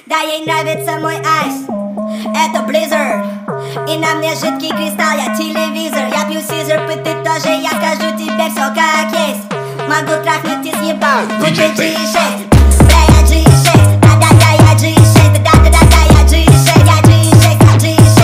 Да, ей нравится мой айс, это Blizzard. И на мне жидкий кристалл, я телевизор. Я пью сизер, ты тоже, я скажу тебе все как есть. Могу трахнуть и съебать, будь ты G6. Бля, я G6, да-да-да, я G6. Да-да-да, я G6, я G6, я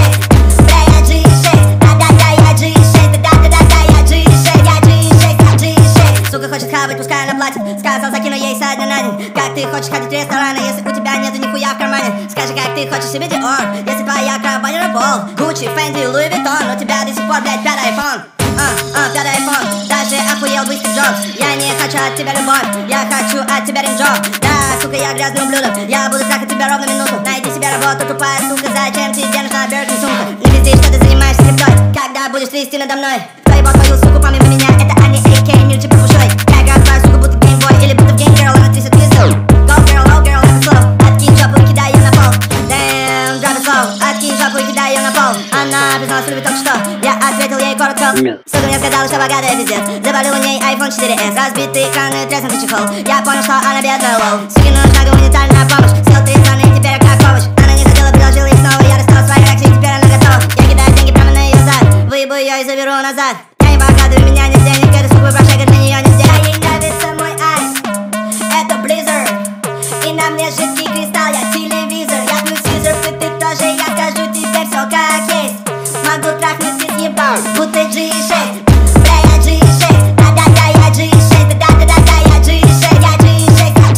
G6. Бля, я G6, да-да-да, я G6. Да-да-да, я G6, я G6, я G6. Сука хочет хавать, пускай она платит. Сказал, закину ей со дня на день. Как ты хочешь ходить в рестораны, если у тебя нету нихуя в кармане? Скажи, как ты хочешь себе Dior, если твоя крабба не работал. Gucci, Fendi, Louis Vuitton, у тебя до сих пор, блядь, пятый iPhone. Пятый iPhone, даже охуел бы Стив Джобс. Я не хочу от тебя любовь, я хочу от тебя ринджоп. Да, сука, я грязный ублюдок, я буду трахать тебя ровно минуту. Найди себе работу, тупая сука, зачем тебе нужна Birkin сумка? Не пизди, что ты занимаешься криптой, когда будешь трясти надо мной. Проебал твою суку помимо меня, это Ани AK, мир типа пушой. Я играю твою суку, будто геймбой, или будто в Game Girl, она трясет пизду. Go girl, oh girl, это slow, откинь жопу и кидай ее на пол. Damn, drop it slow, откинь жопу и кидай ее на пол. Она призналась, любит только что, я ответил ей коротко. Сука мне сказала, что богатая пиздец. Завалил у ней iPhone 4S, разбитый экран и треснутый чехол. Я понял, что она бедная, лол. Суке нужна гуманитарная помощь. Съел 3 страны, теперь как помощь. Она не хотела, предложила их снова. Я расстал свои реакции, теперь она готова. Я кидаю деньги прямо на ее зад, выебу ее и заберу назад. Я не покладываю, меня нет денег, эту суку прошагать на нее не сделать. Ей нравится мой айс, это Blizzard. И на мне жидкий кристалл, я телевизор. Я пью сизер, ты тоже, я скажу тебе все как есть. Могу трахнуть и съебать, будто G6. Бля, я G6, да-да-да, я G6. Да-да-да, я G6, я G6, я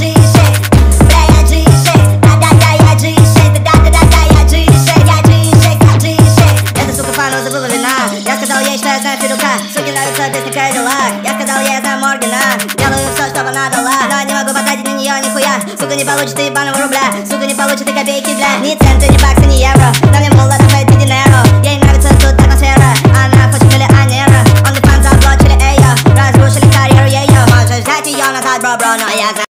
G6. Бля, я G6, да-да-да, я G6. Да-да-да, я G6, я G6, я G6. Эта сука фану забыла вина. Я сказал ей, что я знаю Федука. Суке нравится песня Cadillac. Я сказал ей, я знаю Моргана. Делаю все, чтобы она дала, но не могу потратить на нее нихуя. Сука не получит и ебаного рубля, сука не получит и копейки, бля. Ни цента, ни бакса, ни евро, но мне мула давай dinero. Ей нравится тут атмосфера, она хочет миллионера. OnlyFans заблочили ее, разрушили карьеру ее. Можешь взять ее назад, бро, но я знаю.